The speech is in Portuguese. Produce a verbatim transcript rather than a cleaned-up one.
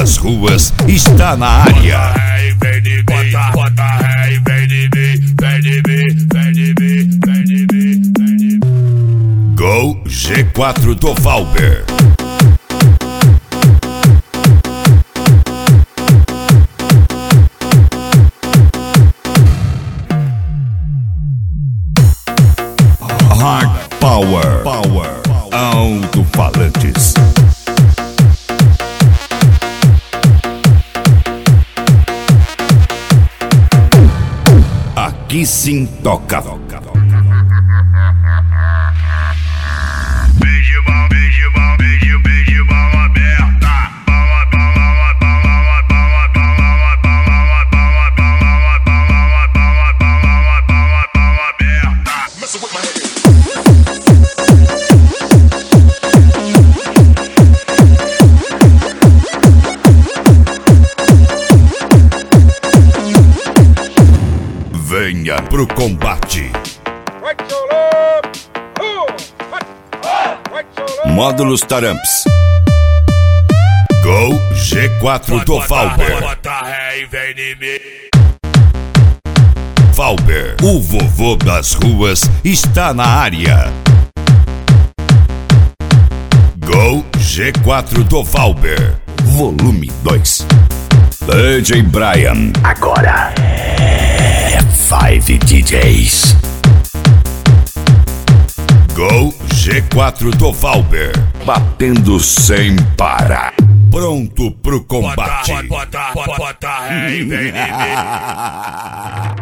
das ruas está na área. Gol G quatro do Valber. Hard Power, Power, Alto-falantes. Aqui sim toca. Beijo mão, beijo mão, beijo, beijo mão aberta. Bala, bala, bala, bala, bala, bala, bala, bala, bala, bala, bala, bala, bala, bala aberta. Venha pro combate. Módulos Taramps. Gol G quatro do Valber. Valber, o vovô das ruas, está na área. Gol G quatro do Valber, volume dois. D J Brian. Agora é Five D Js. Gol G quatro do Valber, batendo sem parar. Pronto pro combate. Bota, bota, bota, bota, hey, vem em mim.